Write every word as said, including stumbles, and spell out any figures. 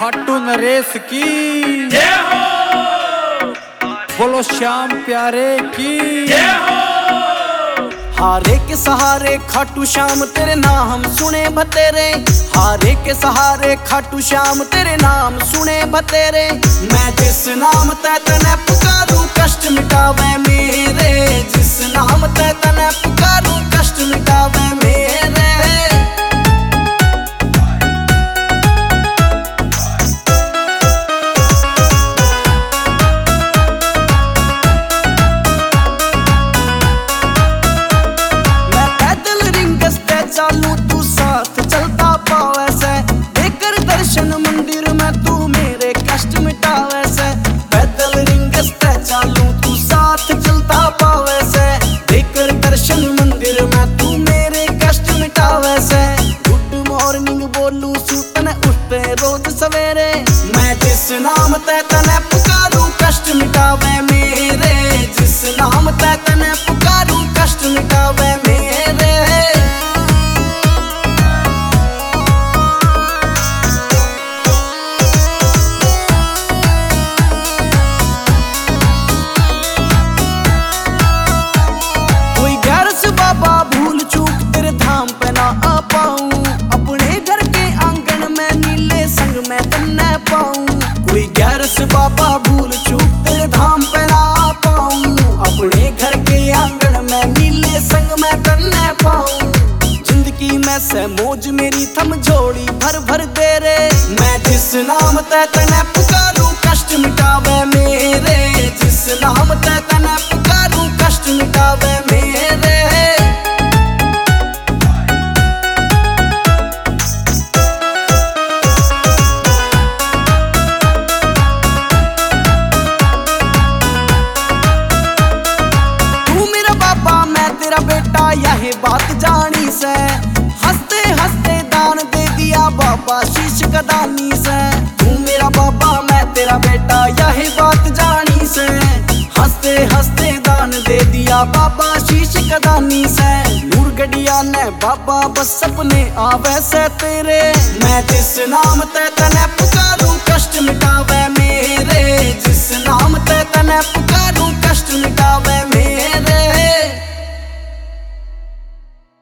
खाटू नरेश की जय हो, बोलो श्याम प्यारे की जय हो। हारे के सहारे खाटू श्याम तेरे नाम सुने बतेरे, हारे के सहारे खाटू श्याम तेरे नाम सुने बतेरे। मैं जिस नाम ते तने पुकारूं कष्ट मिटावे मेरे, जिस नाम ते तने पुकारूं कष्ट मिटावे मेरे। चालू तू साथ चलता पावे से, देकर दर्शन मंदिर में तू मेरे कष्ट मिटावे से। पैदल रिंगस्ते चालू तू साथ चलता पावे से, देकर दर्शन मंदिर में तू मेरे कष्ट मिटावे से। गुड मॉर्निंग बोलू सूतन उठते रोज सवेरे, मैं जिस नाम ते तने पुकारूं कष्ट मिटावे मेरे, जिस नाम ते तने पुकारूं कष्ट मिटावे मेरे। बाबा भूल चूक तेरे धाम पे ना आ पाऊं, अपने घर के आंगन में नीले संग में तन्ने पाऊं। कोई गैर से बाबा भूल चूक तेरे धाम पे ना आ पाऊं, अपने घर के आंगन में नीले संग में तन्ने पाऊं। जिंदगी में से मौज मेरी थम जोड़ी भर भर दे रे, मैं जिस नाम ते तने पुकारूं कष्ट मिटावे मेरे, जिस नाम ते तने पुकारूं कष्ट मिटावे मेरे। तेरा बेटा यह बात जानी से, हंसते हंसते दान दे दिया बाबा शीश कदानी से। तू मेरा बाबा मैं तेरा बेटा यह बात जानी से, हंसते हंसते दान दे दिया बाबा शीश कदानी से। नूर गढ़िया ने बाबा बस सपने आवे से तेरे, मैं जिस नाम ते तने